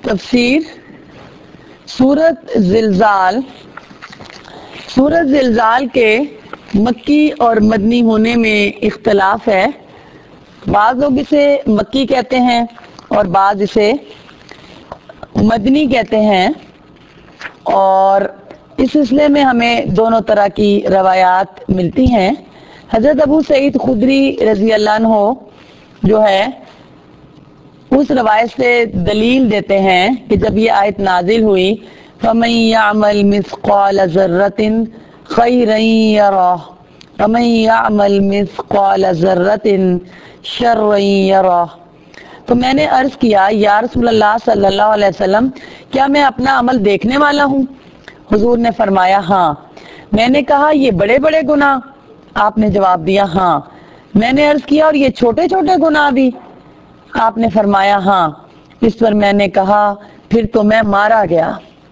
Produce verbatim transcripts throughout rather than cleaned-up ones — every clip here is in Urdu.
تفسیر سورت زلزال سورت زلزال کے مکی اور مدنی ہونے میں اختلاف ہے. بعض لوگ اسے مکی کہتے ہیں اور بعض اسے مدنی کہتے ہیں، اور اس سلسلے میں ہمیں دونوں طرح کی روایات ملتی ہیں. حضرت ابو سعید خدری رضی اللہ عنہ جو ہے اس روایت سے دلیل دیتے ہیں کہ جب یہ آیت نازل ہوئی فَمَن يَعْمَلْ مِثْقَالَ ذَرَّةٍ خَيْرًا يَرَهُ وَمَن يَعْمَلْ مِثْقَالَ ذَرَّةٍ شَرًّا يَرَهُ. تو میں نے عرض کیا یا رسول اللہ صلی اللہ علیہ وسلم، کیا میں اپنا عمل دیکھنے والا ہوں؟ حضور نے فرمایا ہاں. میں نے کہا یہ بڑے بڑے گناہ؟ آپ نے جواب دیا ہاں. میں نے عرض کیا اور یہ چھوٹے چھوٹے گناہ بھی؟ آپ نے فرمایا ہاں. اس پر میں نے کہا پھر تو میں مارا گیا.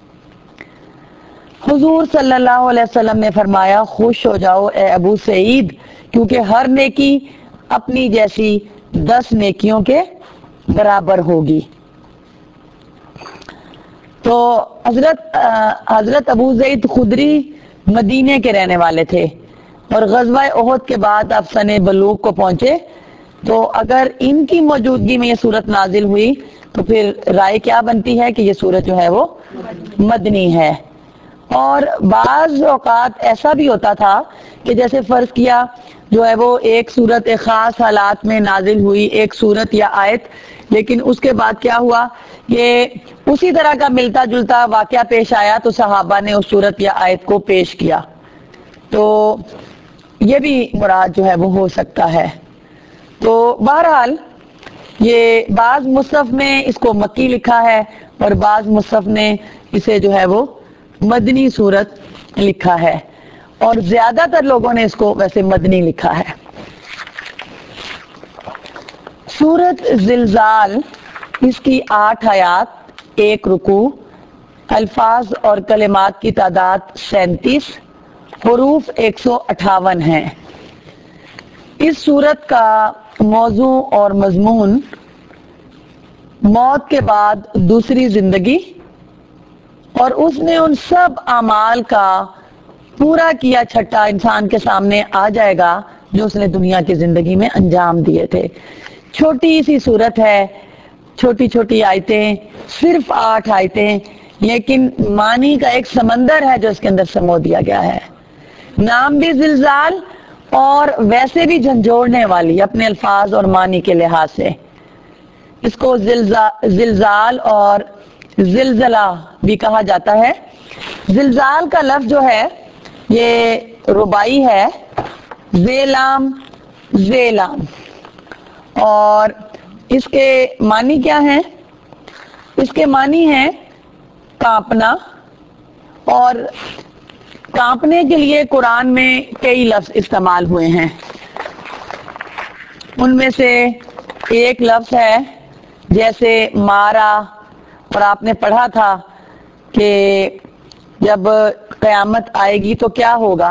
حضور صلی اللہ علیہ وسلم نے فرمایا خوش ہو جاؤ اے ابو سعید، کیونکہ ہر نیکی اپنی جیسی دس نیکیوں کے برابر ہوگی. تو حضرت حضرت ابو سعید خدری مدینے کے رہنے والے تھے اور غزوہ احد کے بعد آپ سن بلوغ کو پہنچے. تو اگر ان کی موجودگی میں یہ صورت نازل ہوئی تو پھر رائے کیا بنتی ہے کہ یہ صورت جو ہے وہ مدنی ہے. اور بعض اوقات ایسا بھی ہوتا تھا کہ جیسے فرض کیا جو ہے وہ ایک صورت ایک خاص حالات میں نازل ہوئی، ایک صورت یا آیت، لیکن اس کے بعد کیا ہوا کہ اسی طرح کا ملتا جلتا واقعہ پیش آیا تو صحابہ نے اس صورت یا آیت کو پیش کیا. تو یہ بھی مراد جو ہے وہ ہو سکتا ہے. تو بہرحال یہ بعض مصحف میں اس کو مکی لکھا ہے اور بعض مصحف نے اسے جو ہے وہ مدنی صورت لکھا ہے، اور زیادہ تر لوگوں نے اس کو ویسے مدنی لکھا ہے. سورت زلزال، اس کی آٹھ آیات، ایک رکوع، الفاظ اور کلمات کی تعداد سینتیس، حروف ایک سو اٹھاون ہیں. اس سورت کا موضوع اور مضمون موت کے بعد دوسری زندگی اور اس نے ان سب اعمال کا پورا کیا چھٹا انسان کے سامنے آ جائے گا جو اس نے دنیا کی زندگی میں انجام دیے تھے. چھوٹی سی صورت ہے، چھوٹی چھوٹی آیتیں، صرف آٹھ آیتیں، لیکن معنی کا ایک سمندر ہے جو اس کے اندر سمو دیا گیا ہے. نام بھی زلزال اور ویسے بھی جھنجھوڑنے والی اپنے الفاظ اور معنی کے لحاظ سے. اس کو زلزال اور زلزلہ بھی کہا جاتا ہے. زلزال کا لفظ جو ہے یہ رباعی ہے، زیلام زیلام، اور اس کے معنی کیا ہیں؟ اس کے معنی ہیں کانپنا، اور کانپنے کے لیے قرآن میں کئی لفظ استعمال ہوئے ہیں. ان میں سے ایک لفظ ہے جیسے مارا، اور آپ نے پڑھا تھا کہ جب قیامت آئے گی تو کیا ہوگا؟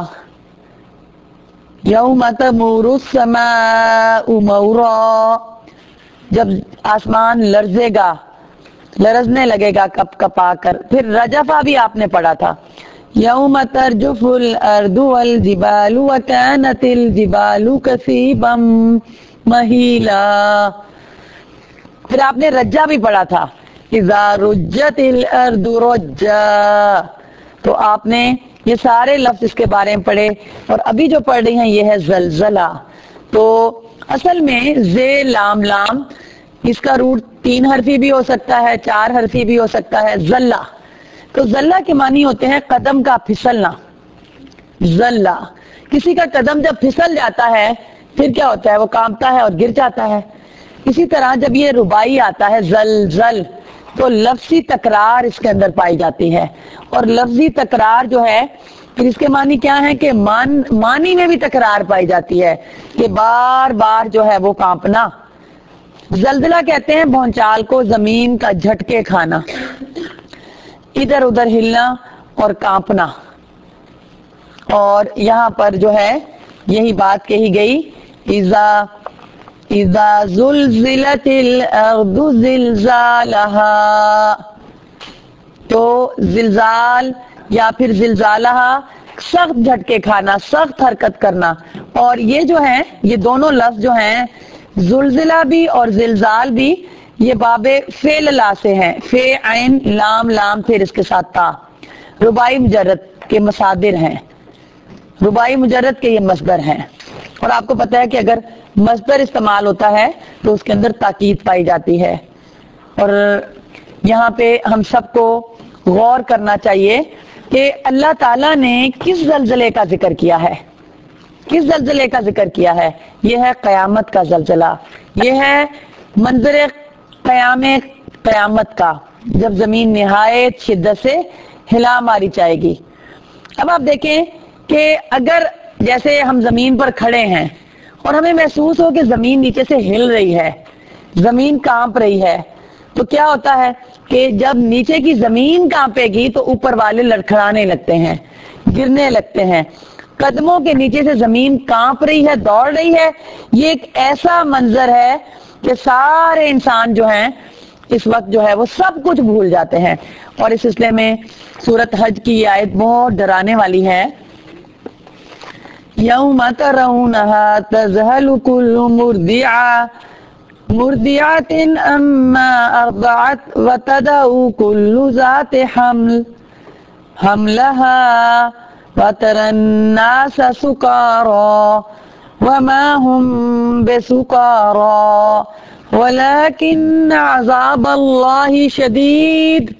یوم تمور السماء مورا، جب آسمان لرزے گا، لرزنے لگے گا کپ کپا کر. پھر رجفہ بھی آپ نے پڑھا تھا، یوم ترجف الارض والجبال وکانت الجبال کثیبا مہیلا. پھر آپ نے رجا بھی پڑھا تھا، اذا رجت الارض رجا. تو آپ نے یہ سارے لفظ اس کے بارے میں پڑھے، اور ابھی جو پڑھ رہی ہیں یہ ہے زلزلہ. تو اصل میں زے لام لام، اس کا روٹ تین حرفی بھی ہو سکتا ہے، چار حرفی بھی ہو سکتا ہے. زلہ، تو زلہ کے معنی ہوتے ہیں قدم کا پھسلنا. زلہ، کسی کا قدم جب پھسل جاتا ہے پھر کیا ہوتا ہے؟ وہ کانپتا ہے اور گر جاتا ہے. اسی طرح جب یہ رباعی آتا ہے زلزل، تو لفظی تکرار اس کے اندر پائی جاتی ہے، اور لفظی تکرار جو ہے پھر اس کے معنی کیا ہے کہ مان معنی میں بھی تکرار پائی جاتی ہے کہ بار بار جو ہے وہ کانپنا. زلزلہ کہتے ہیں بھونچال کو، زمین کا جھٹکے کھانا، ادھر ادھر ہلنا اور کانپنا. اور یہاں پر جو ہے یہی بات کہی گئی، اذا اذا زلزلت الارض زلزالها. تو زلزال یا پھر زلزالہ، سخت جھٹکے کھانا، سخت حرکت کرنا. اور یہ جو ہے یہ دونوں لفظ جو ہیں زلزلہ بھی اور زلزال بھی یہ باب فعل لا سے ہیں. فے عین لام لام پھر اس کے ساتھ تا، رباعی مجرد کے مصادر ہیں، رباعی مجرد کے یہ مصدر ہیں. اور آپ کو پتہ ہے کہ اگر مصدر استعمال ہوتا ہے تو اس کے اندر تاکید پائی جاتی ہے. اور یہاں پہ ہم سب کو غور کرنا چاہیے کہ اللہ تعالیٰ نے کس زلزلے کا ذکر کیا ہے، کس زلزلے کا ذکر کیا ہے. یہ ہے قیامت کا زلزلہ، یہ ہے منظر قیام قیامت کا، جب زمین نہایت شدت سے ہلا ماری جائے گی. اب آپ دیکھیں کہ اگر جیسے ہم زمین پر کھڑے ہیں اور ہمیں محسوس ہو کہ زمین نیچے سے ہل رہی ہے، زمین کانپ رہی ہے، تو کیا ہوتا ہے کہ جب نیچے کی زمین کانپے گی تو اوپر والے لڑکھڑانے لگتے ہیں، گرنے لگتے ہیں. قدموں کے نیچے سے زمین کانپ رہی ہے، دوڑ رہی ہے. یہ ایک ایسا منظر ہے کہ سارے انسان جو ہیں اس وقت جو ہے وہ سب کچھ بھول جاتے ہیں. اور اس سلسلے میں سورۃ حج کی یہ آیت بہت ڈرانے والی ہے. یوم ترونھا تذہل کل مرضعۃ مرضعۃ عما ارضعت وتضع کل ذات حمل حملها وترى الناس سکارى وما هم بسکارى ولكن عذاب اللہ شدید.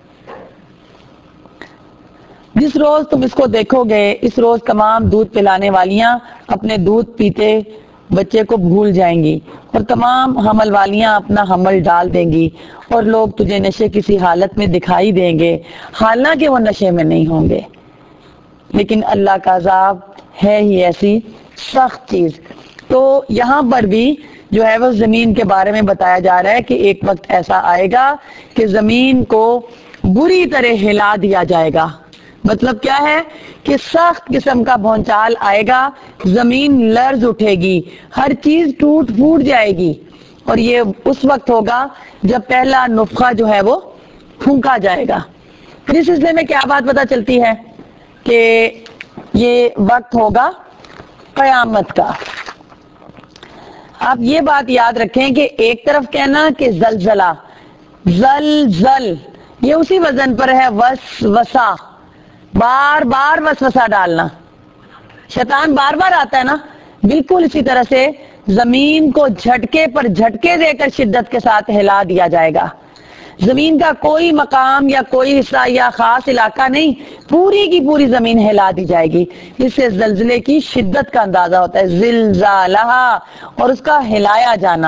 جس روز تم اس کو دیکھو گے اس روز تمام دودھ پلانے والیاں اپنے دودھ پیتے بچے کو بھول جائیں گی اور تمام حمل والیاں اپنا حمل ڈال دیں گی اور لوگ تجھے نشے کسی حالت میں دکھائی دیں گے حالانکہ وہ نشے میں نہیں ہوں گے. لیکن اللہ کا عذاب ہے ہی ایسی سخت چیز. تو یہاں پر بھی جو ہے وہ زمین کے بارے میں بتایا جا رہا ہے کہ ایک وقت ایسا آئے گا کہ زمین کو بری طرح ہلا دیا جائے گا. مطلب کیا ہے کہ سخت قسم کا بھونچال آئے گا، زمین لرز اٹھے گی، ہر چیز ٹوٹ پھوٹ جائے گی. اور یہ اس وقت ہوگا جب پہلا نفخہ جو ہے وہ پھونکا جائے گا. پھر اس سلسلے میں کیا بات پتہ چلتی ہے کہ یہ وقت ہوگا قیامت کا. آپ یہ بات یاد رکھیں کہ ایک طرف کہنا کہ زلزلہ، زلزل، یہ اسی وزن پر ہے وسوسہ، بار بار وسوسہ ڈالنا. شیطان بار بار آتا ہے نا، بالکل اسی طرح سے زمین کو جھٹکے پر جھٹکے دے کر شدت کے ساتھ ہلا دیا جائے گا. زمین کا کوئی مقام یا کوئی حصہ یا خاص علاقہ نہیں، پوری کی پوری زمین ہلا دی جائے گی. اس سے زلزلے کی شدت کا اندازہ ہوتا ہے، زلزالہ، اور اس کا ہلایا جانا.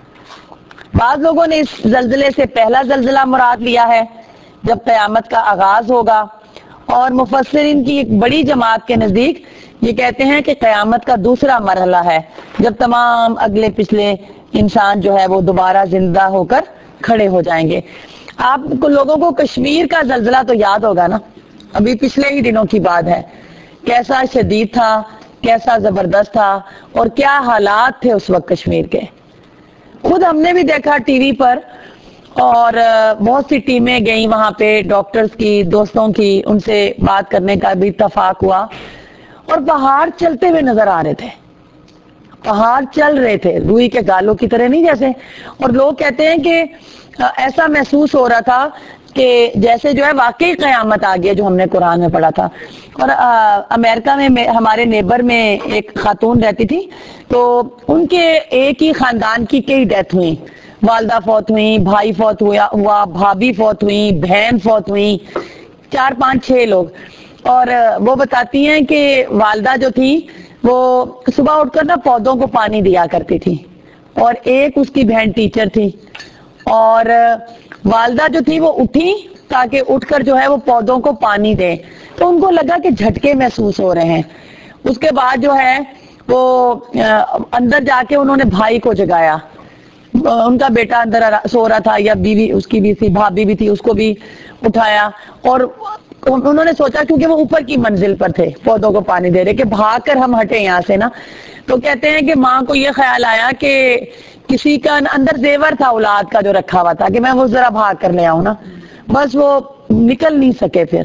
بعض لوگوں نے اس زلزلے سے پہلا زلزلہ مراد لیا ہے جب قیامت کا آغاز ہوگا، اور مفسرین کی ایک بڑی جماعت کے نزدیک یہ کہتے ہیں کہ قیامت کا دوسرا مرحلہ ہے جب تمام اگلے پچھلے انسان جو ہے وہ دوبارہ زندہ ہو کر کھڑے ہو جائیں گے. آپ کو لوگوں کو کشمیر کا زلزلہ تو یاد ہوگا نا، ابھی پچھلے ہی دنوں کی بات ہے، کیسا شدید تھا، کیسا زبردست تھا، اور کیا حالات تھے اس وقت کشمیر کے. خود ہم نے بھی دیکھا ٹی وی پر، اور بہت سی ٹیمیں گئیں وہاں پہ، ڈاکٹرز کی، دوستوں کی، ان سے بات کرنے کا بھی اتفاق ہوا، اور پہاڑ چلتے ہوئے نظر آ رہے تھے، پہاڑ چل رہے تھے روئی کے گالوں کی طرح نہیں جیسے. اور لوگ کہتے ہیں کہ ایسا محسوس ہو رہا تھا کہ جیسے جو ہے واقعی قیامت آ گئی، جو ہم نے قرآن میں پڑھا تھا. اور امریکہ میں ہمارے نیبر میں ایک خاتون رہتی تھی، تو ان کے ایک ہی خاندان کی کئی ڈیتھ ہوئی، والدہ فوت ہوئی، بھائی فوت ہوا ہوا بھابھی فوت ہوئی، بہن فوت ہوئی، چار پانچ چھ لوگ. اور وہ بتاتی ہیں کہ والدہ جو تھی وہ صبح اٹھ کر نا پودوں کو پانی دیا کرتی تھی، اور ایک اس کی بہن ٹیچر تھی، اور والدہ جو تھی وہ اٹھی تاکہ اٹھ کر جو ہے وہ پودوں کو پانی دے، تو ان کو لگا کہ جھٹکے محسوس ہو رہے ہیں. اس کے بعد جو ہے وہ اندر جا کے انہوں نے بھائی کو جگایا، ان کا بیٹا اندر سو رہا تھا، یا بیوی اس کی بھی تھی، بھابھی بھی تھی، اس کو بھی اٹھایا. اور انہوں نے سوچا کیونکہ وہ اوپر کی منزل پر تھے پودوں کو پانی دے رہے کہ بھاگ کر ہم ہٹیں یہاں سے نا. تو کہتے ہیں کہ ماں کو یہ خیال آیا کہ کسی کا اندر زیور تھا اولاد کا جو رکھا ہوا تھا، کہ میں وہ ذرا بھاگ کر لے آؤں نا. بس وہ نکل نہیں سکے، پھر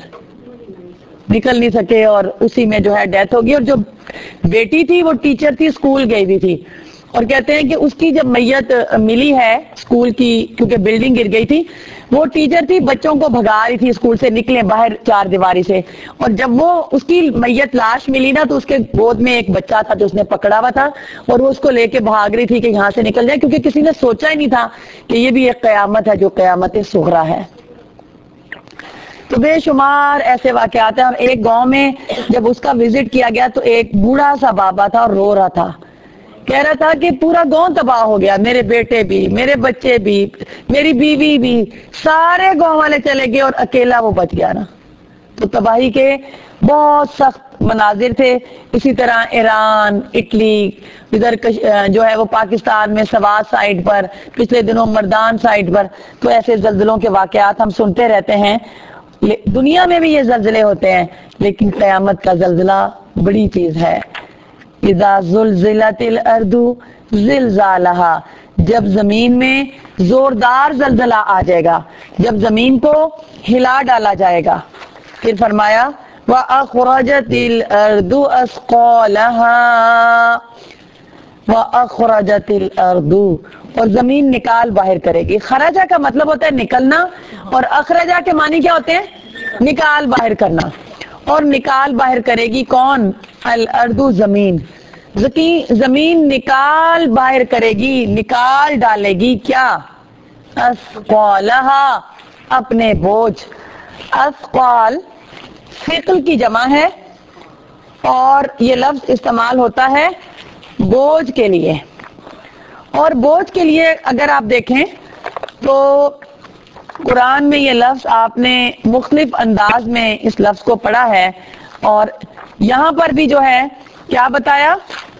نکل نہیں سکے اور اسی میں جو ہے ڈیتھ ہوگی. اور جو بیٹی تھی وہ ٹیچر تھی، اسکول گئی ہوئی تھی، اور کہتے ہیں کہ اس کی جب میت ملی ہے اسکول کی، کیونکہ بلڈنگ گر گئی تھی، وہ ٹیچر تھی بچوں کو بھگا رہی تھی اسکول سے، نکلے باہر چار دیواری سے، اور جب وہ اس کی میت لاش ملی نا تو اس کے گود میں ایک بچہ تھا جو اس نے پکڑا ہوا تھا، اور وہ اس کو لے کے بھاگ رہی تھی کہ یہاں سے نکل جائے، کیونکہ کسی نے سوچا ہی نہیں تھا کہ یہ بھی ایک قیامت ہے جو قیامت صغریٰ ہے. تو بے شمار ایسے واقعات ہیں. اور ایک گاؤں میں جب اس کا وزٹ کیا گیا تو ایک بوڑھا سا بابا تھا اور رو رہا تھا، کہہ رہا تھا کہ پورا گاؤں تباہ ہو گیا، میرے بیٹے بھی، میرے بچے بھی، میری بیوی بھی، سارے گاؤں والے چلے گئے اور اکیلا وہ بچ گیا نا. تو تباہی کے بہت سخت مناظر تھے. اسی طرح ایران، اٹلی، ادھر جو ہے وہ پاکستان میں سوات سائٹ پر، پچھلے دنوں مردان سائٹ پر، تو ایسے زلزلوں کے واقعات ہم سنتے رہتے ہیں. دنیا میں بھی یہ زلزلے ہوتے ہیں، لیکن قیامت کا زلزلہ بڑی چیز ہے. اذا زلزلت الارض زلزالہا، جب زمین میں زوردار زلزلہ آ جائے گا، جب زمین کو ہلا ڈالا جائے گا. پھر فرمایا وَأَخْرَجَتِ الْأَرْضُ أَثْقَالَهَا، وَأَخْرَجَتِ الْأَرْضُ، اور زمین نکال باہر کرے گی. خرجہ کا مطلب ہوتا ہے نکلنا، اور اخرجہ کے معنی کیا ہوتے ہیں؟ نکال باہر کرنا. اور نکال باہر کرے گی کون؟ الارض، زمین. زمین نکال باہر کرے گی، نکال ڈالے گی کیا؟ اثقالہا، اپنے بوجھ. اثقال ثقل کی جمع ہے، اور یہ لفظ استعمال ہوتا ہے بوجھ کے لیے. اور بوجھ کے لیے اگر آپ دیکھیں تو قرآن میں یہ لفظ آپ نے مختلف انداز میں اس لفظ کو پڑھا ہے. اور یہاں پر بھی جو ہے کیا بتایا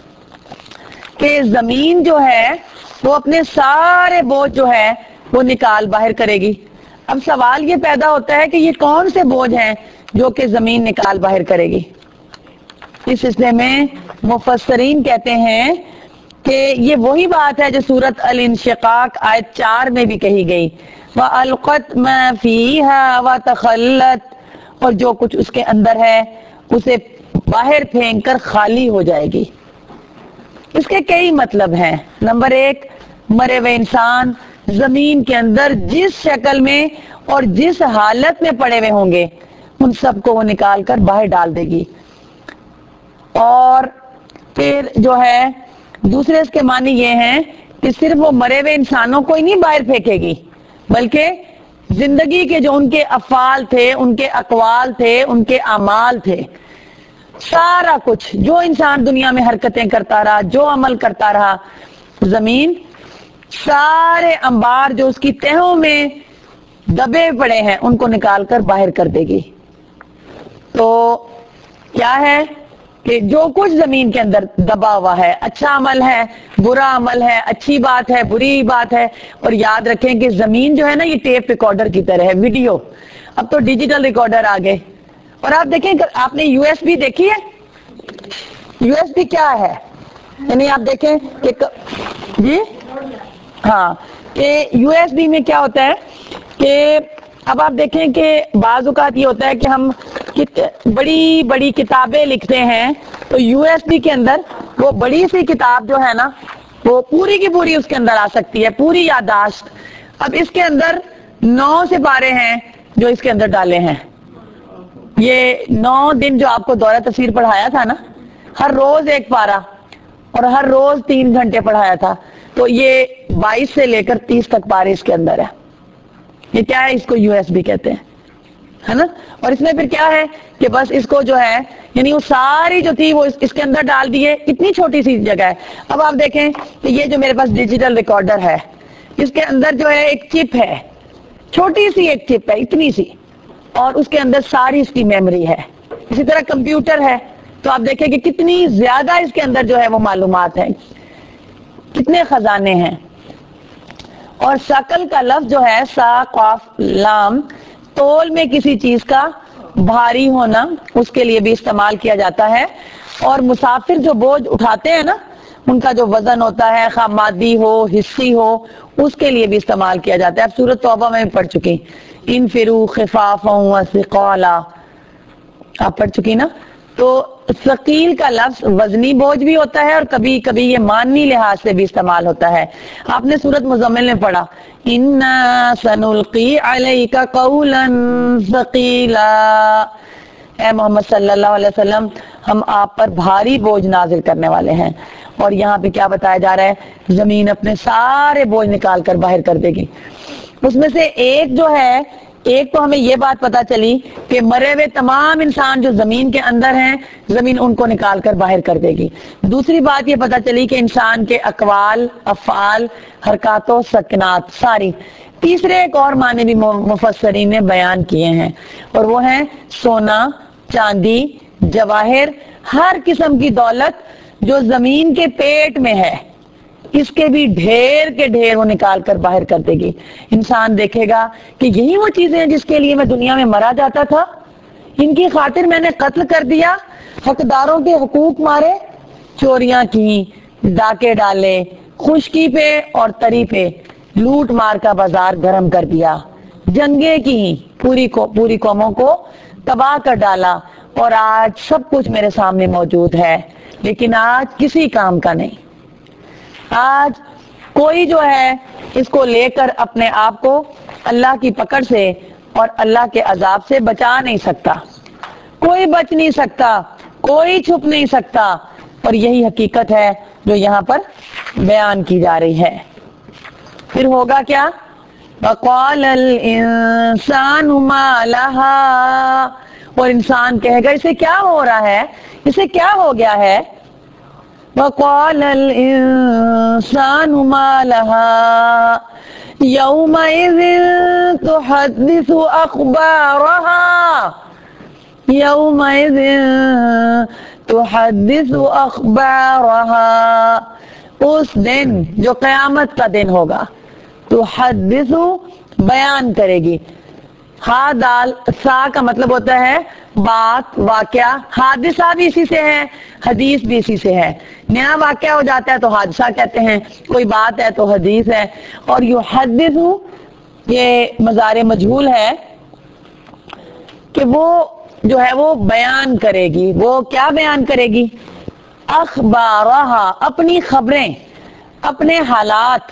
کہ زمین جو ہے وہ اپنے سارے بوجھ جو ہے وہ نکال باہر کرے گی. اب سوال یہ پیدا ہوتا ہے کہ یہ کون سے بوجھ ہیں جو کہ زمین نکال باہر کرے گی؟ اس سلسلے میں مفسرین کہتے ہیں کہ یہ وہی بات ہے جو سورۃ الانشقاق آیت چار میں بھی کہی گئی، وَأَلْقَتْ مَا فِيهَا وَتَخَلَّتْ، اور جو کچھ اس کے اندر ہے اسے باہر پھینک کر خالی ہو جائے گی. اس کے کئی مطلب ہیں. نمبر ایک، مرے ہوئے انسان زمین کے اندر جس شکل میں اور جس حالت میں پڑے ہوئے ہوں گے ان سب کو وہ نکال کر باہر ڈال دے گی. اور پھر جو ہے دوسرے اس کے معنی یہ ہیں کہ صرف وہ مرے ہوئے انسانوں کو ہی نہیں باہر پھینکے گی، بلکہ زندگی کے جو ان کے افعال تھے، ان کے اقوال تھے، ان کے اعمال تھے، سارا کچھ جو انسان دنیا میں حرکتیں کرتا رہا، جو عمل کرتا رہا، زمین سارے انبار جو اس کی تہوں میں دبے پڑے ہیں ان کو نکال کر باہر کر دے گی. تو کیا ہے کہ جو کچھ زمین کے اندر دبا ہوا ہے، اچھا عمل ہے، برا عمل ہے، اچھی بات ہے، بری بات ہے. اور یاد رکھیں کہ زمین جو ہے نا یہ ٹیپ ریکارڈر کی طرح ہے، ویڈیو. اب تو ڈیجیٹل ریکارڈر آ گئے. اور آپ دیکھیں آپ نے یو ایس بی دیکھی ہے؟ یو ایس بی کیا ہے؟ یعنی آپ دیکھیں کہ جی ہاں کہ یو ایس بی میں کیا ہوتا ہے کہ اب آپ دیکھیں کہ بعض اوقات یہ ہوتا ہے کہ ہم بڑی بڑی کتابیں لکھتے ہیں تو یو ایس بی کے اندر وہ بڑی سی کتاب جو ہے نا وہ پوری کی پوری اس کے اندر آ سکتی ہے، پوری یادداشت. اب اس کے اندر نو سپارے ہیں جو اس کے اندر ڈالے ہیں. یہ نو دن جو آپ کو دورہ تفسیر پڑھایا تھا نا، ہر روز ایک پارا اور ہر روز تین گھنٹے پڑھایا تھا، تو یہ بائیس سے لے کر تیس تک پارے اس کے اندر ہے. یہ کیا ہے؟ اس کو یو ایس بی کہتے ہیں، ہے نا. اور اس میں پھر کیا ہے کہ بس اس کو جو ہے یعنی وہ ساری جو تھی وہ اس کے اندر ڈال دیے. اتنی چھوٹی سی جگہ ہے. اب آپ دیکھیں کہ یہ جو میرے پاس ڈیجیٹل ریکارڈر ہے اس کے اندر جو ہے ایک چپ ہے، چھوٹی سی ایک چپ ہے اتنی سی، اور اس کے اندر ساری اس کی میموری ہے. اسی طرح کمپیوٹر ہے تو آپ دیکھیں کہ کتنی زیادہ اس کے اندر جو ہے وہ معلومات ہیں، کتنے خزانے ہیں. اور ثقل کا لفظ جو ہے سا قاف لام، تول میں کسی چیز کا بھاری ہونا اس کے لیے بھی استعمال کیا جاتا ہے. اور مسافر جو بوجھ اٹھاتے ہیں نا ان کا جو وزن ہوتا ہے خواہ مادی ہو حصی ہو اس کے لیے بھی استعمال کیا جاتا ہے. اب سورۃ توبہ میں بھی پڑھ چکی انفروا خفافا وثقالا آپ پڑھ چکی نا. تو ثقیل کا لفظ وزنی بوجھ بھی ہوتا ہے اور کبھی کبھی یہ معنی لحاظ سے بھی استعمال ہوتا ہے. آپ نے سورۃ مزمل میں پڑھا انا سنلقی علیک قولا ثقیلا، اے محمد صلی اللہ علیہ وسلم ہم آپ پر بھاری بوجھ نازل کرنے والے ہیں. اور یہاں پہ کیا بتایا جا رہا ہے؟ زمین اپنے سارے بوجھ نکال کر باہر کر دے گی. اس میں سے ایک جو ہے، ایک تو ہمیں یہ بات پتا چلی کہ مرے ہوئے تمام انسان جو زمین کے اندر ہیں زمین ان کو نکال کر باہر کر دے گی. دوسری بات یہ پتا چلی کہ انسان کے اقوال، افعال، حرکات و سکنات ساری. تیسرے ایک اور معنی بھی مفسرین نے بیان کیے ہیں اور وہ ہیں سونا، چاندی، جواہر، ہر قسم کی دولت جو زمین کے پیٹ میں ہے اس کے بھی ڈھیر کے ڈھیر وہ نکال کر باہر کر دے گی. انسان دیکھے گا کہ یہی وہ چیزیں ہیں جس کے لیے میں دنیا میں مرا جاتا تھا، ان کی خاطر میں نے قتل کر دیا، حقداروں کے حقوق مارے، چوریاں کی، ڈاکے ڈالے، خشکی پہ اور تری پہ لوٹ مار کا بازار گرم کر دیا، جنگیں کی، پوری کو پوری قوموں کو تباہ کر ڈالا، اور آج سب کچھ میرے سامنے موجود ہے لیکن آج کسی کام کا نہیں. آج کوئی جو ہے اس کو لے کر اپنے آپ کو اللہ کی پکڑ سے اور اللہ کے عذاب سے بچا نہیں سکتا. کوئی بچ نہیں سکتا، کوئی چھپ نہیں سکتا. اور یہی حقیقت ہے جو یہاں پر بیان کی جا رہی ہے. پھر ہوگا کیا؟ وَقَالَ الْإِنسَانُ مَا لَهَا، اور انسان کہے گا اسے کیا ہو رہا ہے، اسے کیا ہو گیا ہے. وَقَالَ الْإِنسَانُ مَا لَهَا يَوْمَئِذٍ تُحَدِّثُ أَخْبَارَهَا يَوْمَئِذٍ تُحَدِّثُ أَخْبَارَهَا، اس دن جو قیامت کا دن ہوگا، تحدث بیان کرے گی. ہا دال سا کا مطلب ہوتا ہے بات، واقعہ. حادثہ بھی اسی سے ہے، حدیث بھی اسی سے ہے. نیا واقعہ ہو جاتا ہے تو حادثہ کہتے ہیں، کوئی بات ہے تو حدیث ہے. اور یحدث یہ مضارع مجہول ہے کہ وہ جو ہے وہ بیان کرے گی. وہ کیا بیان کرے گی؟ اخبارہا، اپنی خبریں، اپنے حالات.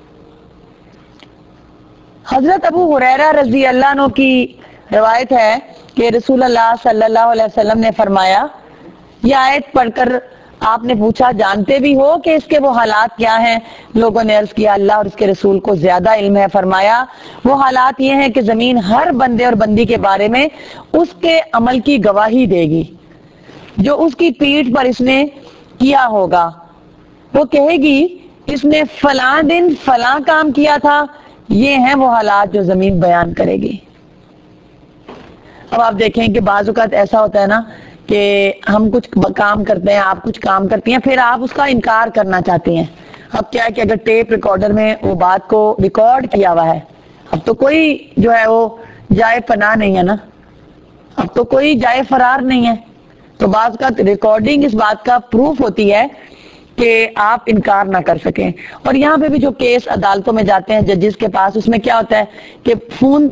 حضرت ابو ہریرہ رضی اللہ عنہ کی روایت ہے کہ رسول اللہ صلی اللہ علیہ وسلم نے فرمایا، یہ آیت پڑھ کر آپ نے پوچھا جانتے بھی ہو کہ اس کے وہ حالات کیا ہیں؟ لوگوں نے عرض کیا اللہ اور اس کے رسول کو زیادہ علم ہے. فرمایا وہ حالات یہ ہیں کہ زمین ہر بندے اور بندی کے بارے میں اس کے عمل کی گواہی دے گی جو اس کی پیٹھ پر اس نے کیا ہوگا. وہ کہے گی اس نے فلاں دن فلاں کام کیا تھا. یہ ہیں وہ حالات جو زمین بیان کرے گی. اب آپ دیکھیں کہ بعض اوقات ایسا ہوتا ہے نا کہ ہم کچھ کام کرتے ہیں، آپ کچھ کام کرتی ہیں، پھر آپ اس کا انکار کرنا چاہتی ہیں. اب کیا ہے کہ اگر ٹیپ ریکارڈر میں وہ بات کو ریکارڈ کیا ہوا ہے، اب تو کوئی جو ہے وہ جائے پناہ نہیں ہے نا، اب تو کوئی جائے فرار نہیں ہے. تو بعض کا ریکارڈنگ اس بات کا پروف ہوتی ہے کہ آپ انکار نہ کر سکیں. اور یہاں پہ بھی جو کیس عدالتوں میں جاتے ہیں ججز کے پاس، اس میں کیا ہوتا ہے کہ فون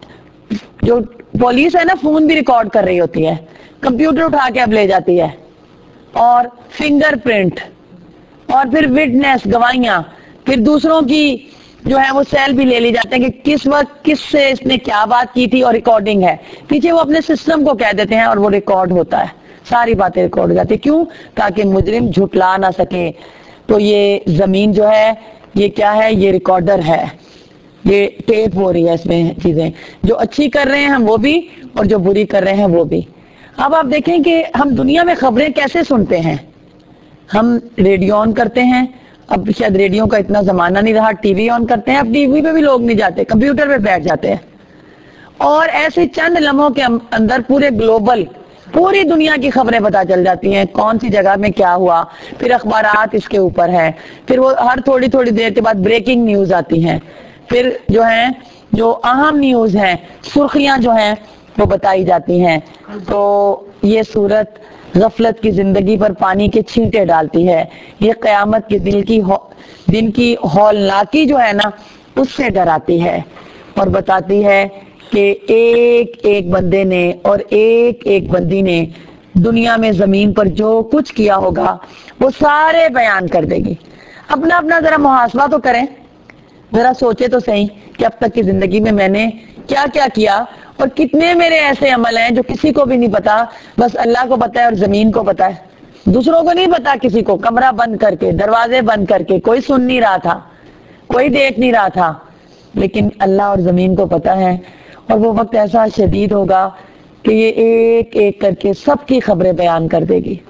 جو پولیس ہے نا فون بھی ریکارڈ کر رہی ہوتی ہے، کمپیوٹر اٹھا کے اب لے جاتی ہے، اور فنگر پرنٹ، اور پھر وٹنس گواہیاں، پھر دوسروں کی جو ہے وہ سیل بھی لے لی جاتے ہیں کہ کس وقت کس سے اس نے کیا بات کی تھی، اور ریکارڈنگ ہے پیچھے. وہ اپنے سسٹم کو کہہ دیتے ہیں اور وہ ریکارڈ ہوتا ہے، ساری باتیں ریکارڈ ہو جاتی. کیوں؟ تاکہ مجرم جھٹلا نہ سکے. تو یہ زمین جو ہے یہ کیا ہے؟ یہ ریکارڈر ہے، یہ ٹیپ ہو رہی ہے اس میں چیزیں. جو اچھی کر رہے ہیں ہم وہ بھی، اور جو بری کر رہے ہیں وہ بھی. اب آپ دیکھیں کہ ہم دنیا میں خبریں کیسے سنتے ہیں. ہم ریڈیو آن کرتے ہیں، اب شاید ریڈیو کا اتنا زمانہ نہیں رہا، ٹی وی آن کرتے ہیں، اب ٹی وی پہ بھی لوگ نہیں جاتے، کمپیوٹر پہ بیٹھ جاتے ہیں، اور ایسے چند لمحوں کے اندر پورے گلوبل پوری دنیا کی خبریں پتہ چل جاتی ہیں، کون سی جگہ میں کیا ہوا. پھر اخبارات اس کے اوپر ہیں، پھر وہ ہر تھوڑی تھوڑی دیر کے بعد بریکنگ نیوز آتی ہیں، پھر جو ہیں جو اہم نیوز ہیں، سرخیاں جو ہیں وہ بتائی جاتی ہیں. تو یہ صورت غفلت کی زندگی پر پانی کے چھینٹے ڈالتی ہے. یہ قیامت کے دل کی دن کی ہولناکی جو ہے نا اس سے ڈراتی ہے اور بتاتی ہے کہ ایک ایک بندے نے اور ایک ایک بندی نے دنیا میں زمین پر جو کچھ کیا ہوگا وہ سارے بیان کر دے گی. اپنا اپنا ذرا محاسبہ تو کریں, ذرا سوچے تو صحیح کہ اب تک کی زندگی میں میں نے کیا کیا کیا اور کتنے میرے ایسے عمل ہیں جو کسی کو بھی نہیں پتا, بس اللہ کو پتا ہے اور زمین کو پتا ہے, دوسروں کو نہیں پتا. کسی کو کمرہ بند کر کے, دروازے بند کر کے, کوئی سن نہیں رہا تھا, کوئی دیکھ نہیں رہا تھا, لیکن اللہ اور زمین کو پتا ہے. اور وہ وقت ایسا شدید ہوگا کہ یہ ایک ایک کر کے سب کی خبریں بیان کر دے گی.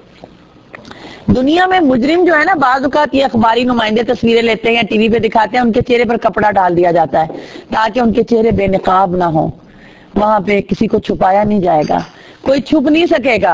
دنیا میں مجرم جو ہے نا, بعض اوقات یہ اخباری نمائندے تصویریں لیتے ہیں, ٹی وی پہ دکھاتے ہیں, ان کے چہرے پر کپڑا ڈال دیا جاتا ہے تاکہ ان کے چہرے بے نقاب نہ ہوں. وہاں پہ کسی کو چھپایا نہیں جائے گا, کوئی چھپ نہیں سکے گا.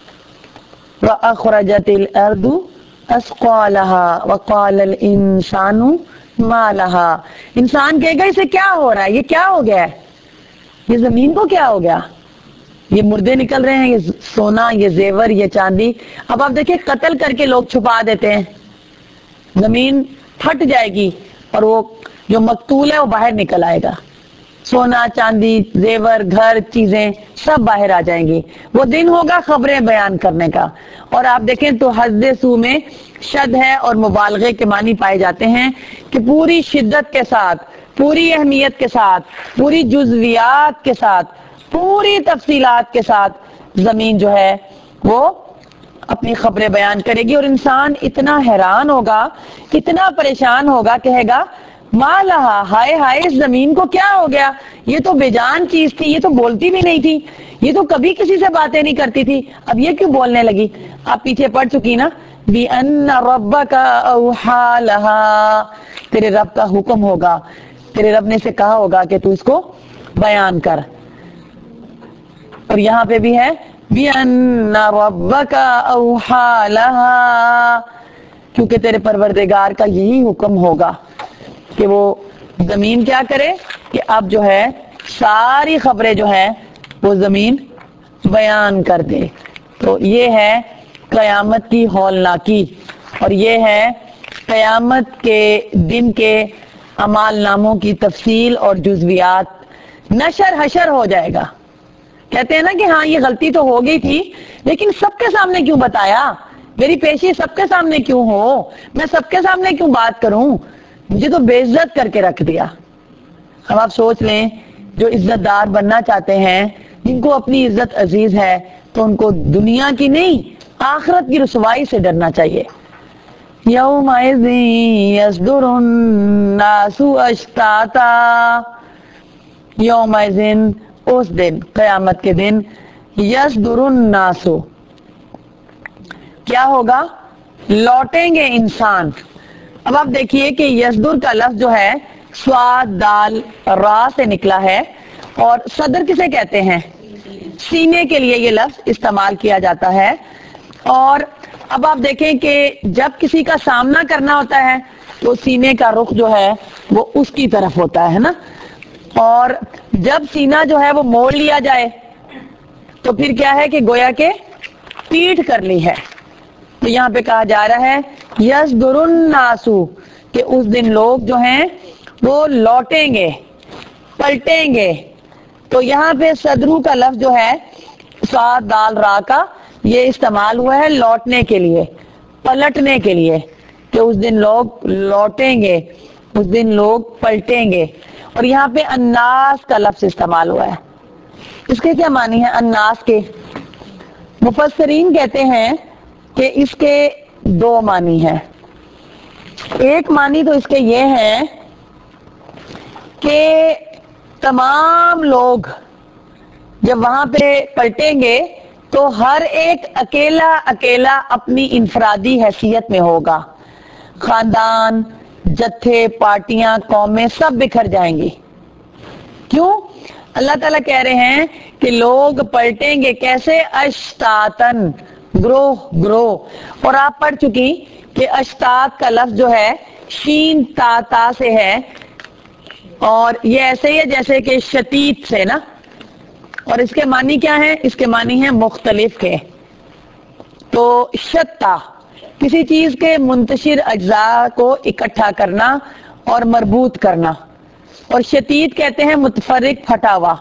وَأَخْرَجَتِ الْأَرْضُ أَثْقَالَهَا وَقَالَ الْإِنسَانُ مَا لَهَا. انسان کہے گا اسے کیا ہو رہا ہے, یہ کیا ہو گیا ہے, یہ زمین کو کیا ہو گیا, یہ مردے نکل رہے ہیں, یہ سونا, یہ زیور, یہ چاندی. اب آپ دیکھیں قتل کر کے لوگ چھپا دیتے ہیں, زمین پھٹ جائے گی اور وہ جو مقتول ہے وہ باہر نکل آئے گا. سونا, چاندی, زیور, گھر, چیزیں سب باہر آ جائیں گی. وہ دن ہوگا خبریں بیان کرنے کا. اور آپ دیکھیں تو حد سو میں شد ہے اور مبالغے کے معنی پائے جاتے ہیں کہ پوری شدت کے ساتھ, پوری اہمیت کے ساتھ, پوری جزویات کے ساتھ, پوری تفصیلات کے ساتھ زمین جو ہے وہ اپنی خبریں بیان کرے گی. اور انسان اتنا حیران ہوگا, اتنا پریشان ہوگا, کہے گا ما لہا, ہائے ہائے اس زمین کو کیا ہو گیا, یہ تو بے جان چیز تھی, یہ تو بولتی بھی نہیں تھی, یہ تو کبھی کسی سے باتیں نہیں کرتی تھی, اب یہ کیوں بولنے لگی. آپ پیچھے پڑھ چکی نا, بِأَنَّ رَبَّكَ أَوْحَى لَهَا, تیرے رب کا حکم ہوگا, تیرے رب نے سے کہا ہوگا کہ تو اس کو بیان کر. اور یہاں پہ بھی ہے بِأَنَّ رَبَّكَ أَوْحَى لَهَا, کیونکہ تیرے پروردگار کا یہی حکم ہوگا کہ وہ زمین کیا کرے, کہ اب جو ہے ساری خبریں جو ہیں وہ زمین بیان کر دے. تو یہ ہے قیامت کی ہولناکی, اور یہ ہے قیامت کے دن کے اعمال ناموں کی تفصیل اور جزویات. نشر حشر ہو جائے گا. کہتے ہیں نا کہ ہاں یہ غلطی تو ہو گئی تھی, لیکن سب کے سامنے کیوں بتایا, میری پیشی سب کے سامنے کیوں ہو, میں سب کے سامنے کیوں بات کروں, مجھے تو بے عزت کر کے رکھ دیا. اب آپ سوچ لیں, جو عزت دار بننا چاہتے ہیں, جن کو اپنی عزت عزیز ہے, تو ان کو دنیا کی نہیں آخرت کی رسوائی سے ڈرنا چاہیے. یومئذ یصدر الناس اشتاتا, یومئذ اس دن, قیامت کے دن, یصدر الناس کیا ہوگا, لوٹیں گے انسان. اب آپ دیکھیے کہ یصدر کا لفظ جو ہے سواد دال را سے نکلا ہے, اور صدر کسے کہتے ہیں, سینے کے لیے یہ لفظ استعمال کیا جاتا ہے. اور اب آپ دیکھیں کہ جب کسی کا سامنا کرنا ہوتا ہے تو سینے کا رخ جو ہے وہ اس کی طرف ہوتا ہے نا, اور جب سینہ جو ہے وہ موڑ لیا جائے تو پھر کیا ہے کہ گویا کہ پیٹھ کر لی ہے. تو یہاں پہ کہا جا رہا ہے یصدر الناس, کہ اس دن لوگ جو ہیں وہ لوٹیں گے, پلٹیں گے. تو یہاں پہ صدرو کا لفظ جو ہے صاد دال را کا, یہ استعمال ہوا ہے لوٹنے کے لیے, پلٹنے کے لیے, کہ اس دن لوگ لوٹیں گے, اس دن لوگ پلٹیں گے. اور یہاں پہ الناس کا لفظ استعمال ہوا ہے. اس کے کیا معنی ہے الناس کے؟ مفسرین کہتے ہیں کہ اس کے دو معنی ہیں. ایک معنی تو اس کے یہ ہے کہ تمام لوگ جب وہاں پہ پلٹیں گے تو ہر ایک اکیلا اکیلا اپنی انفرادی حیثیت میں ہوگا. خاندان, جتھے, پارٹیاں, قومیں سب بکھر جائیں گی. کیوں؟ اللہ تعالیٰ کہہ رہے ہیں کہ لوگ پلٹیں گے کیسے, اشتاتن, گروہ گروہ. اور آپ پڑھ چکی کہ اشتات کا لفظ جو ہے شین تا تا سے ہے, اور یہ ایسے ہی ہے جیسے کہ شتیت سے نا, اور اس کے معنی کیا ہے, اس کے معنی ہے مختلف کے. تو شتا کسی چیز کے منتشر اجزاء کو اکٹھا کرنا اور مربوط کرنا، اور شتیت کہتے ہیں متفرق پھٹا ہوا.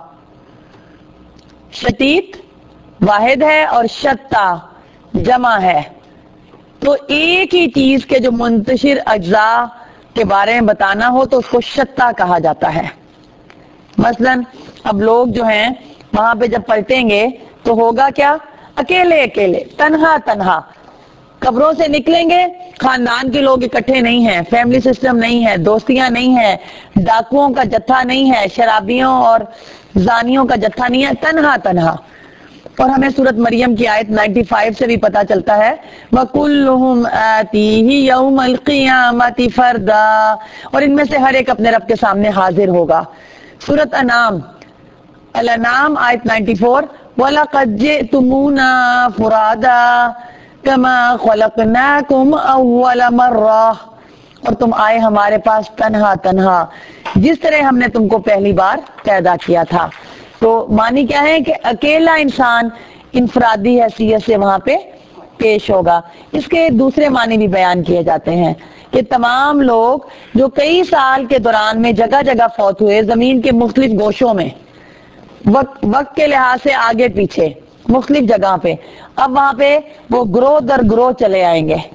شتیت واحد ہے اور شتا جمع ہے. تو ایک ہی چیز کے جو منتشر اجزاء کے بارے میں بتانا ہو تو اس کو شتا کہا جاتا ہے. مثلا اب لوگ جو ہیں وہاں پہ جب پلٹیں گے تو ہوگا کیا؟ اکیلے اکیلے، تنہا تنہا. قبروں سے نکلیں گے، خاندان کے لوگ اکٹھے نہیں ہیں، فیملی سسٹم نہیں ہے، دوستیاں نہیں ہیں، ڈاکوؤں کا جتھا نہیں ہے، شرابیوں اور زانیوں کا جتھا نہیں ہے، تنہا تنہا. اور ہمیں سورۃ مریم کی آیت پچانوے سے بھی پتا چلتا ہے وَكُلُّهُمْ آتِيهِ يَوْمَ الْقِيَامَةِ فَرْدًا، اور ان میں سے ہر ایک اپنے رب کے سامنے حاضر ہوگا. سورۃ انعام الانعام آیت چورانوے وَلَقَدْ جِئْتُمُونَا فُرَادًا كَمَا خَلَقْنَاكُمْ أَوَّلَ مَرَّةٍ، اور تم آئے ہمارے پاس تنہا تنہا جس طرح ہم نے تم کو پہلی بار پیدا کیا تھا. تو معنی کیا ہے کہ اکیلا انسان انفرادی حیثیت سے وہاں پہ پیش ہوگا. اس کے دوسرے معنی بھی بیان کیے جاتے ہیں کہ تمام لوگ جو کئی سال کے دوران میں جگہ جگہ فوت ہوئے زمین کے مختلف گوشوں میں، وقت وقت کے لحاظ سے آگے پیچھے مختلف جگہ پہ، اب وہاں پہ وہ گروہ در گروہ چلے آئیں گے،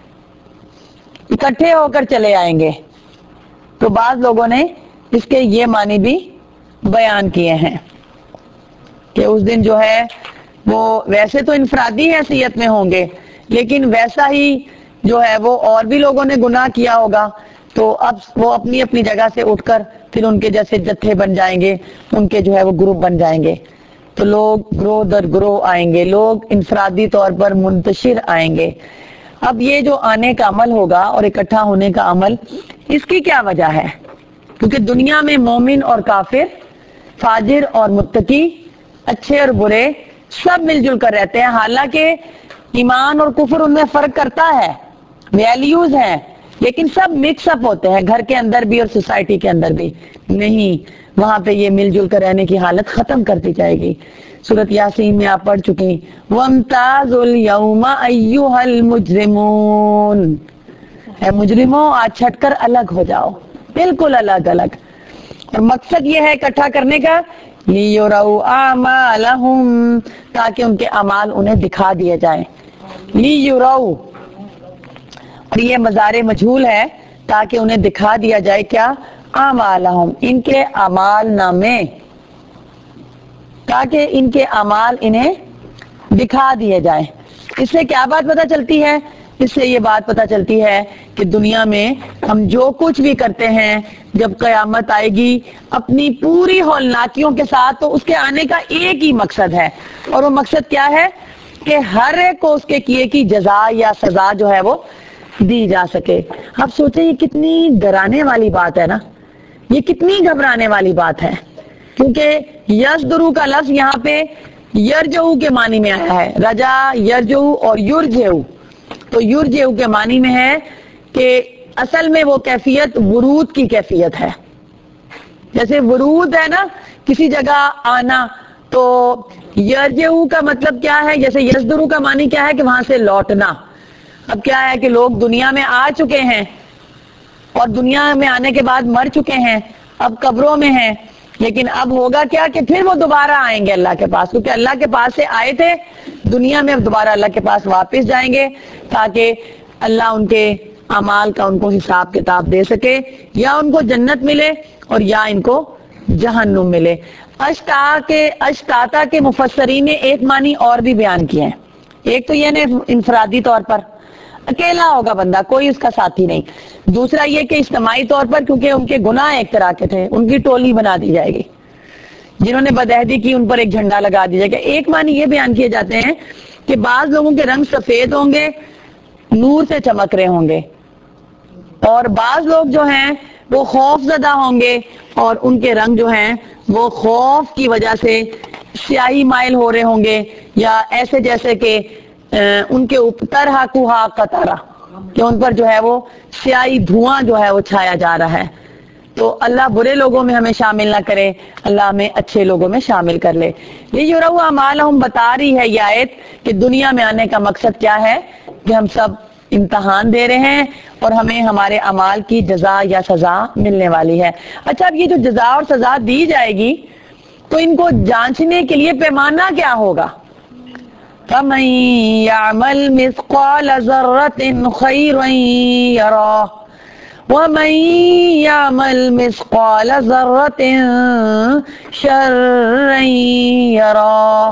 اکٹھے ہو کر چلے آئیں گے. تو بعض لوگوں نے اس کے یہ معنی بھی بیان کیے ہیں کہ اس دن جو ہے وہ ویسے تو انفرادی حیثیت میں ہوں گے لیکن ویسا ہی جو ہے وہ اور بھی لوگوں نے گناہ کیا ہوگا، تو اب وہ اپنی اپنی جگہ سے اٹھ کر پھر ان کے جیسے جتھے بن جائیں گے، ان کے جو ہے وہ گروپ بن جائیں گے. تو لوگ گروہ در گروہ آئیں گے، لوگ انفرادی طور پر منتشر آئیں گے. اب یہ جو آنے کا عمل ہوگا اور اکٹھا ہونے کا عمل، اس کی کیا وجہ ہے؟ کیونکہ دنیا میں مومن اور کافر، فاجر اور متقی، اچھے اور برے سب مل جل کر رہتے ہیں. حالانکہ ایمان اور کفر ان میں فرق کرتا ہے، ویلیوز ہیں، لیکن سب مکس اپ ہوتے ہیں، گھر کے اندر بھی اور سوسائٹی کے اندر بھی. نہیں، وہاں پہ یہ مل جل کر رہنے کی حالت ختم کر دی جائے گی. سورۃ یاسین میں آپ پڑھ چکی وَامْتَازُوا الْيَوْمَ أَيُّهَا الْمُجْرِمُونَ، اے مجرموں آج چھٹ کر الگ ہو جاؤ، بالکل الگ الگ. اور مقصد یہ ہے اکٹھا کرنے کا لِيُرَوْا أَعْمَالَهُمْ، تاکہ ان کے اعمال انہیں دکھا دیے جائیں. لِيُرَوْا، اور یہ مضارع مجہول ہے، تاکہ انہیں دکھا دیا جائے کیا؟ اعمالہم، ان کے اعمال نامے، تاکہ ان کے اعمال انہیں دکھا دیے جائیں. اس سے کیا بات پتہ چلتی ہے؟ اس سے یہ بات پتہ چلتی ہے کہ دنیا میں ہم جو کچھ بھی کرتے ہیں جب قیامت آئے گی اپنی پوری ہولناکیوں کے ساتھ، تو اس کے آنے کا ایک ہی مقصد ہے، اور وہ مقصد کیا ہے؟ کہ ہر ایک کو اس کے کیے کی جزا یا سزا جو ہے وہ دی جا سکے. آپ سوچیں یہ کتنی ڈرانے والی بات ہے نا، یہ کتنی گھبرانے والی بات ہے. کیونکہ یزدرو کا لفظ یہاں پہ یرجعو کے معنی میں آیا ہے، رجا یرجعو اور یرجعو. تو یرجعو کے معنی میں ہے کہ اصل میں وہ کیفیت ورود کی کیفیت ہے. جیسے ورود ہے نا کسی جگہ آنا، تو یرجعو کا مطلب کیا ہے؟ جیسے یزدرو کا معنی کیا ہے کہ وہاں سے لوٹنا. اب کیا ہے کہ لوگ دنیا میں آ چکے ہیں اور دنیا میں آنے کے بعد مر چکے ہیں، اب قبروں میں ہیں، لیکن اب ہوگا کیا کہ پھر وہ دوبارہ آئیں گے اللہ کے پاس، کیونکہ اللہ کے پاس سے آئے تھے دنیا میں، اب دوبارہ اللہ کے پاس واپس جائیں گے تاکہ اللہ ان کے اعمال کا ان کو حساب کتاب دے سکے، یا ان کو جنت ملے اور یا ان کو جہنم ملے. اشتا کے اشتاتا کے مفسرین نے ایک معنی اور بھی بیان کیے ہیں. ایک تو یہ نا انفرادی طور پر اکیلا ہوگا بندہ، کوئی اس کا ساتھی نہیں. دوسرا یہ کہ اجتماعی طور پر، کیونکہ ان کے گناہ ایک طرح کے تھے، ان کی ٹولی بنا دی جائے گی، جنہوں نے بدعہدی کی ان پر ایک جھنڈا لگا دیا جائے گا. ایک معنی یہ بیان کیے جاتے ہیں کہ بعض لوگوں کے رنگ سفید ہوں گے، نور سے چمک رہے ہوں گے، اور بعض لوگ جو ہیں وہ خوف زدہ ہوں گے اور ان کے رنگ جو ہیں وہ خوف کی وجہ سے سیاہی مائل ہو رہے ہوں گے، یا ایسے جیسے کہ ان کے اوپر طرح کوہا قطرہ، کہ ان پر جو ہے وہ سیاہی دھواں جو ہے وہ چھایا جا رہا ہے. تو اللہ برے لوگوں میں ہمیں شامل نہ کرے، اللہ ہمیں اچھے لوگوں میں شامل کر لے۔ یہ یروا اعمالہم بتا رہی ہے یہ آیت کہ دنیا میں آنے کا مقصد کیا ہے، کہ ہم سب امتحان دے رہے ہیں اور ہمیں ہمارے اعمال کی جزا یا سزا ملنے والی ہے۔ اچھا، اب یہ جو جزا اور سزا دی جائے گی تو ان کو جانچنے کے لیے پیمانہ کیا ہوگا؟ فَمَن يَعْمَلْ مِثْقَالَ ذَرَّةٍ خَيْرًا يَرَهُ وَمَن يَعْمَلْ مِثْقَالَ ذَرَّةٍ شَرًّا يَرَهُ۔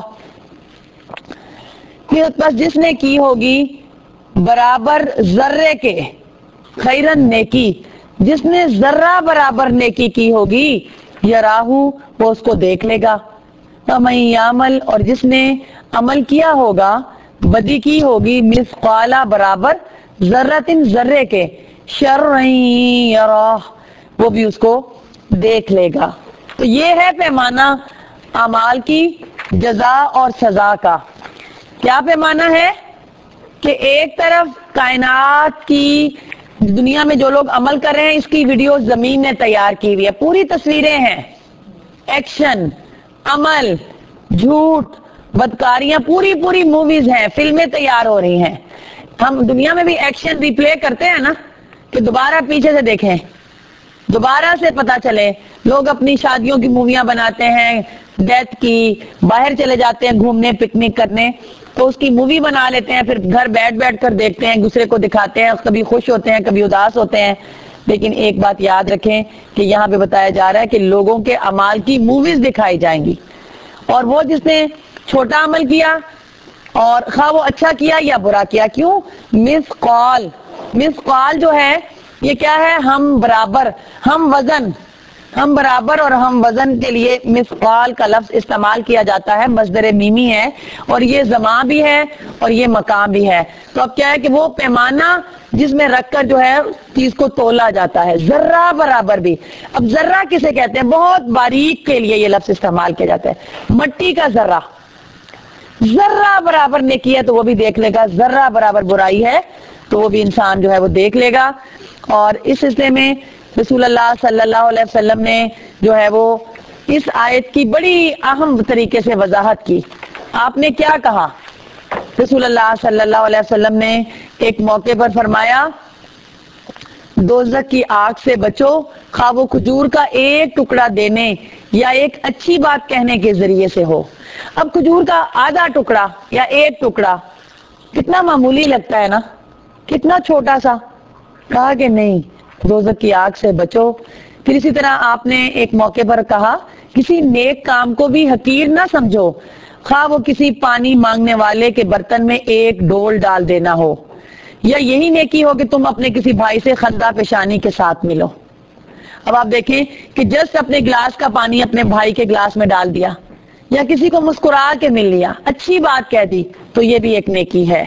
پھر بس جس نے کی ہوگی برابر ذرے کے، خیرن نیکی، جس نے ذرہ برابر نیکی کی ہوگی، یراہو وہ اس کو دیکھ لے گا۔ وَمَن یعمل اور جس نے عمل کیا ہوگا، بدی کی ہوگی، مثقالہ برابر، ذرۃ ذرے کے، شرًا یراہ وہ بھی اس کو دیکھ لے گا۔ تو یہ ہے پیمانہ اعمال کی جزا اور سزا کا۔ کیا پیمانہ ہے کہ ایک طرف کائنات کی دنیا میں جو لوگ عمل کر رہے ہیں اس کی ویڈیو زمین نے تیار کی ہوئی ہے، پوری تصویریں ہیں، ایکشن، عمل، جھوٹ، بدکاریاں، پوری پوری موویز ہیں، فلمیں تیار ہو رہی ہیں۔ ہم دنیا میں بھی ایکشن ریپلے کرتے ہیں نا، کہ دوبارہ پیچھے سے دیکھیں، دوبارہ سے پتا چلے۔ لوگ اپنی شادیوں کی موویاں بناتے ہیں، ڈیتھ کی، باہر چلے جاتے ہیں گھومنے پکنک کرنے، تو اس کی مووی بنا لیتے ہیں، پھر گھر بیٹھ بیٹھ کر دیکھتے ہیں، دوسرے کو دکھاتے ہیں، کبھی خوش ہوتے ہیں کبھی اداس ہوتے ہیں۔ لیکن ایک بات یاد رکھیں کہ یہاں پہ بتایا جا رہا ہے کہ لوگوں کے اعمال کی موویز دکھائی جائیں گی، اور وہ جس نے چھوٹا عمل کیا اور خواہ وہ اچھا کیا یا برا کیا، کیوں؟ مثقال، مثقال جو ہے یہ کیا ہے؟ ہم برابر، ہم وزن، ہم برابر اور ہم وزن کے لیے مثقال کا لفظ استعمال کیا جاتا ہے، مصدر میمی ہے، اور یہ زمان بھی ہے اور یہ مقام بھی ہے۔ تو اب کیا ہے کہ وہ پیمانہ جس میں رکھ کر جو ہے چیز کو تولا جاتا ہے، ذرہ برابر بھی۔ اب ذرہ کسے کہتے ہیں؟ بہت باریک کے لیے یہ لفظ استعمال کیا جاتا ہے، مٹی کا ذرہ، ذرہ برابر نیکی ہے تو وہ بھی دیکھ لے گا، ذرہ برابر برائی ہے تو وہ بھی انسان جو ہے وہ دیکھ لے گا۔ اور اس سلسلے میں رسول اللہ صلی اللہ علیہ وسلم نے جو ہے وہ اس آیت کی بڑی اہم طریقے سے وضاحت کی۔ آپ نے کیا کہا؟ رسول اللہ صلی اللہ علیہ وسلم نے ایک موقع پر فرمایا، دوزخ کی آگ سے بچو، خواہ وہ کھجور کا ایک ٹکڑا دینے یا ایک اچھی بات کہنے کے ذریعے سے ہو۔ اب کھجور کا آدھا ٹکڑا یا ایک ٹکڑا کتنا معمولی لگتا ہے نا، کتنا چھوٹا سا، کہا کہ نہیں، دوزخ کی آگ سے بچو۔ پھر اسی طرح آپ نے ایک موقع پر کہا، کسی نیک کام کو بھی حقیر نہ سمجھو، خواہ وہ کسی پانی مانگنے والے کے برتن میں ایک ڈول ڈال دینا ہو، یا یہی نیکی ہو کہ تم اپنے کسی بھائی سے خندہ پیشانی کے ساتھ ملو۔ اب آپ دیکھیں کہ جسٹ اپنے گلاس کا پانی اپنے بھائی کے گلاس میں ڈال دیا، یا کسی کو مسکرا کے مل لیا، اچھی بات کہہ دی، تو یہ بھی ایک نیکی ہے۔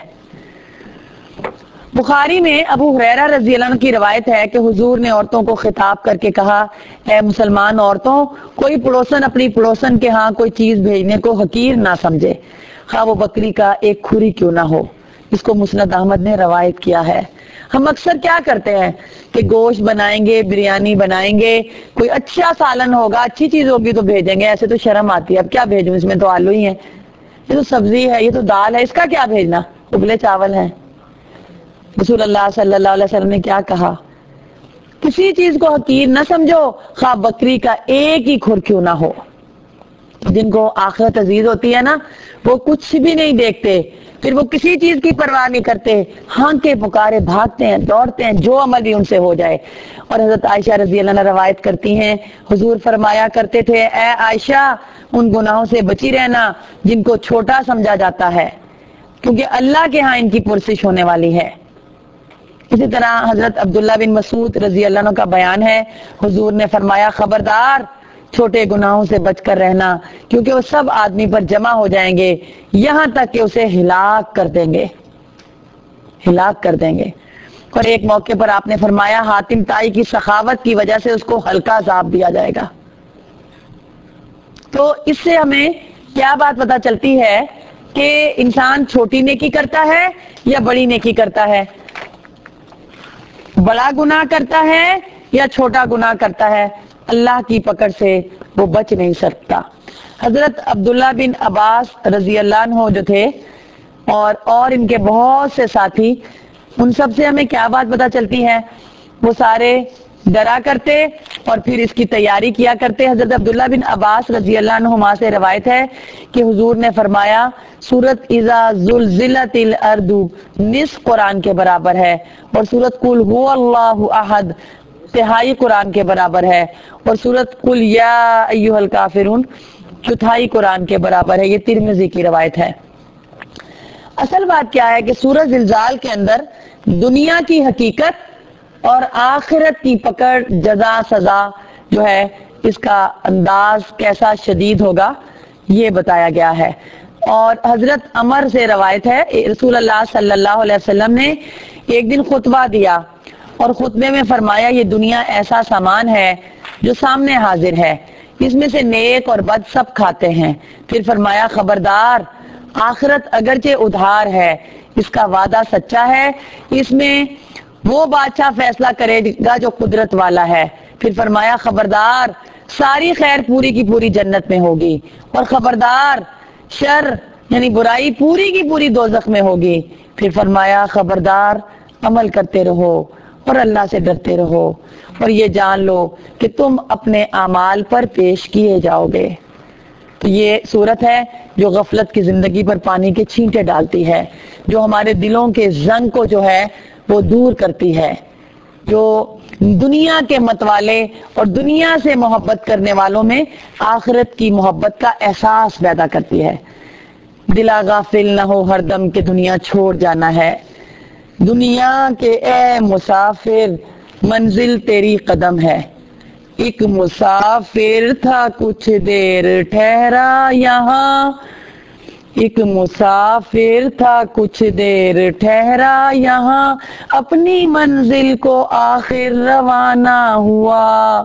بخاری میں ابو ہریرہ رضی اللہ عنہ کی روایت ہے کہ حضور نے عورتوں کو خطاب کر کے کہا، اے مسلمان عورتوں، کوئی پڑوسن اپنی پڑوسن کے ہاں کوئی چیز بھیجنے کو حقیر نہ سمجھے، خواہ وہ بکری کا ایک کھری کیوں نہ ہو۔ اس کو مسند احمد نے روایت کیا ہے۔ ہم اکثر کیا کرتے ہیں کہ گوشت بنائیں گے، بریانی بنائیں گے، کوئی اچھا سالن ہوگا، اچھی چیز ہوگی تو بھیجیں گے، ایسے تو شرم آتی ہے، اب کیا بھیجوں، اس میں تو آلو ہی ہیں، یہ تو سبزی ہے، یہ تو دال ہے، اس کا کیا بھیجنا، ابلے چاول ہیں۔ رسول اللہ صلی اللہ علیہ وسلم نے کیا کہا؟ کسی چیز کو حقیر نہ سمجھو، خواہ بکری کا ایک ہی کھر کیوں نہ ہو۔ جن کو آخرت عزیز ہوتی ہے نا، وہ کچھ بھی نہیں دیکھتے، پھر وہ کسی چیز کی پرواہ نہیں کرتے، ہاں کے پکارے بھاگتے ہیں، دوڑتے ہیں، جو عمل بھی ان سے ہو جائے۔ اور حضرت عائشہ رضی اللہ عنہ روایت کرتی ہیں، حضور فرمایا کرتے تھے، اے عائشہ، ان گناہوں سے بچی رہنا جن کو چھوٹا سمجھا جاتا ہے، کیونکہ اللہ کے ہاں ان کی پرسش ہونے والی ہے۔ اسی طرح حضرت عبداللہ بن مسعود رضی اللہ عنہ کا بیان ہے، حضور نے فرمایا، خبردار چھوٹے گناہوں سے بچ کر رہنا، کیونکہ وہ سب آدمی پر جمع ہو جائیں گے، یہاں تک کہ اسے ہلاک کر دیں گے، ہلاک کر دیں گے۔ اور ایک موقع پر آپ نے فرمایا، حاتم تائی کی سخاوت کی وجہ سے اس کو ہلکا عذاب دیا جائے گا۔ تو اس سے ہمیں کیا بات پتہ چلتی ہے کہ انسان چھوٹی نیکی کرتا ہے یا بڑی نیکی کرتا ہے، بڑا گناہ کرتا ہے یا چھوٹا گناہ کرتا ہے اللہ کی پکڑ سے وہ بچ نہیں سکتا۔ حضرت عبداللہ بن عباس رضی اللہ عنہ جو تھے اور اور ان کے بہت سے ساتھی، ان سب سے ہمیں کیا بات پتہ چلتی ہے؟ وہ سارے ڈرا کرتے اور پھر اس کی تیاری کیا کرتے۔ حضرت عبداللہ بن عباس رضی اللہ عنہما سے روایت ہے کہ حضور نے فرمایا سورۃ اذا زلزلت الارض نصف قرآن کے برابر ہے، اور سورۃ قل هو اللہ احد تہائی قرآن کے برابر ہے، اور سورۃ قل یا ایھا الکافرون چوتھائی قرآن کے برابر ہے۔ یہ ترمذی کی روایت ہے۔ اصل بات کیا ہے کہ سورہ زلزال کے اندر دنیا کی حقیقت اور آخرت کی پکڑ، جزا سزا جو ہے اس کا انداز کیسا شدید ہوگا یہ بتایا گیا ہے۔ اور حضرت عمر سے روایت ہے رسول اللہ صلی اللہ علیہ وسلم نے ایک دن خطبہ دیا اور خطبے میں فرمایا یہ دنیا ایسا سامان ہے جو سامنے حاضر ہے، اس میں سے نیک اور بد سب کھاتے ہیں۔ پھر فرمایا خبردار، آخرت اگرچہ ادھار ہے، اس کا وعدہ سچا ہے، اس میں وہ بادشاہ فیصلہ کرے گا جو قدرت والا ہے۔ پھر فرمایا خبردار، ساری خیر پوری کی پوری جنت میں ہوگی، اور خبردار، شر یعنی برائی پوری کی پوری دوزخ میں ہوگی۔ پھر فرمایا خبردار، عمل کرتے رہو اور اللہ سے ڈرتے رہو، اور یہ جان لو کہ تم اپنے اعمال پر پیش کیے جاؤ گے۔ تو یہ صورت ہے جو غفلت کی زندگی پر پانی کے چھینٹے ڈالتی ہے، جو ہمارے دلوں کے زنگ کو جو ہے وہ دور کرتی ہے، جو دنیا کے متوالے اور دنیا سے محبت کرنے والوں میں آخرت کی محبت کا احساس پیدا کرتی ہے۔ دلا غافل نہ ہو ہر دم کہ دنیا چھوڑ جانا ہے، دنیا کے اے مسافر منزل تیری قدم ہے۔ ایک مسافر تھا کچھ دیر ٹھہرا یہاں، ایک مسافر تھا کچھ دیر ٹھہرا یہاں، اپنی منزل کو آخر روانہ ہوا۔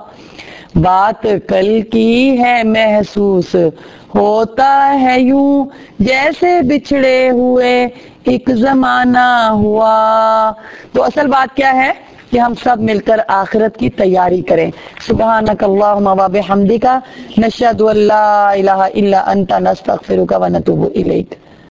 بات کل کی ہے محسوس ہوتا ہے یوں، جیسے بچھڑے ہوئے ایک زمانہ ہوا۔ تو اصل بات کیا ہے کہ ہم سب مل کر آخرت کی تیاری کریں۔ سبحانک اللہم و بحمدک، نشہد ان لا الہ الا انت، نستغفرک و نتوب الیک۔